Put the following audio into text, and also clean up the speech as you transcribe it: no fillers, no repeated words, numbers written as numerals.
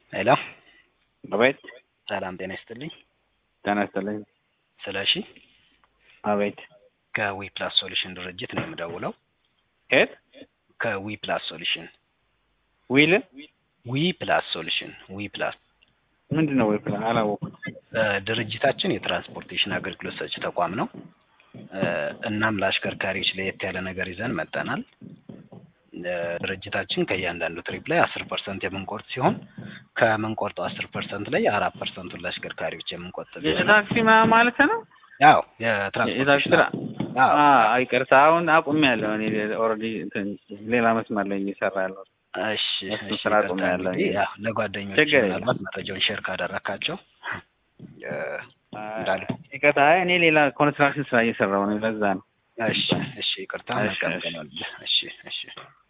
ሄሎ አቤት። ሰላም ጤና ይስጥልኝ። ጤና ይስጥልኝ። ስለሺ አቤት። ከዊ ፕላስ ሶሉሽን ድርጅት ነው የምደውለው። ከየት? ከዊ ፕላስ ሶሉሽን። ዊል ዊ ፕላስ ሶሉሽን ዊ ፕላስ ምንድነው? ወይ ፕላን አላወኩም። ድርጅታችን የትራንስፖርቴሽን አገልግሎት ሰጪ ተቋም ነው። እናም ለአሽከርካሪዎች ለየት ያለ ነገር ይዘን መጥተናል። ድርጅታችን ከእያንዳንዱ ትሪፕ ላይ 10% የምንቆርጥ ሲሆን ከምንቆርጠው 10% ላይ 4%ን ለአሽከርካሪዎች የምንቆጥብ የታክሲ ማለት ነው። ያው የትራንስፖርቴሽን ይቅርታ፣ አሁን አቁሜያለሁ። እኔ ኦልሬዲ ሌላ መስመር ላይ እየሰራ ያለው። እሺ ስራ አቁሜያለሁ። ያው ለጓደኞች ምናልባት መረጃውን ሼር ካደረካቸው እንዳሉ። ይቅርታ፣ እኔ ሌላ ኮንስትራክሽን ስራ እየሰራሁ ነው። ለዛ ነው። እሺ ይቅርታ። መልካም ቀን። እሺ